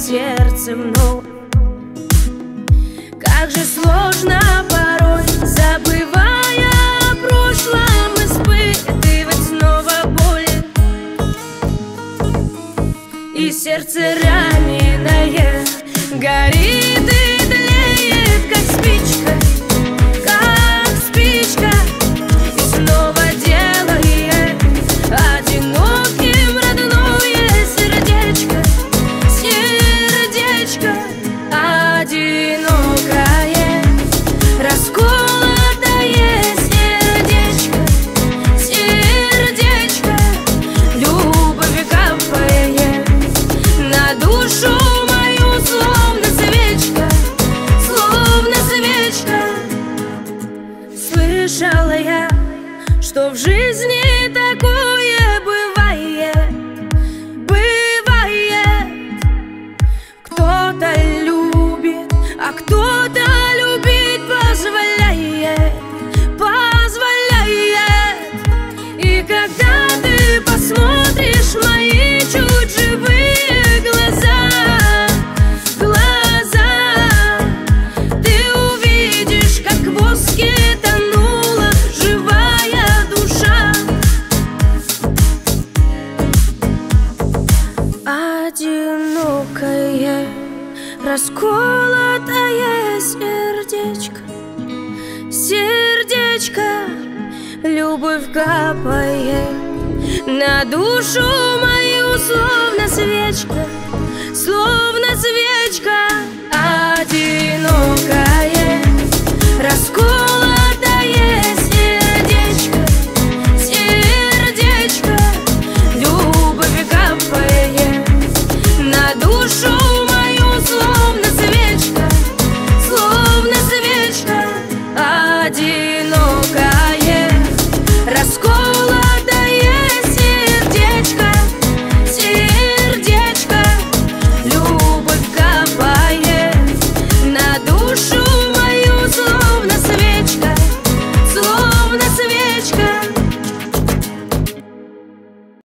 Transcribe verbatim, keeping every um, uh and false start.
сердце вновь. Как же сложно порой, забывая о прошлом, испытывать снова боль. И сердце раненое горит и тлеет, как спичка, как спичка, и снова делает одиноким родное сердечко, сердечко одинокое, расколотое сердечко, сердечко, любовь капает на душу мою, словно свечка, словно свечка. Слышала я, что в жизни такое бывает, бывает. Кто-то любит, а кто-то любить позволяет, позволяет. И когда ты посмотришь в мои чуть живые глаза, глаза, ты увидишь, как в воске тонула живая душа. Одинокое, расколотое сердечко, сердечко, любовь капает на душу мою, словно свечка, словно свечка одинокая, расколотая